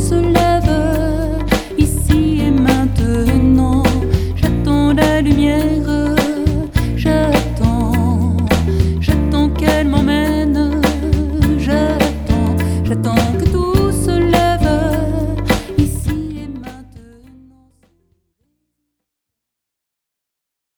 se lève ici et maintenant. J'attends la lumière.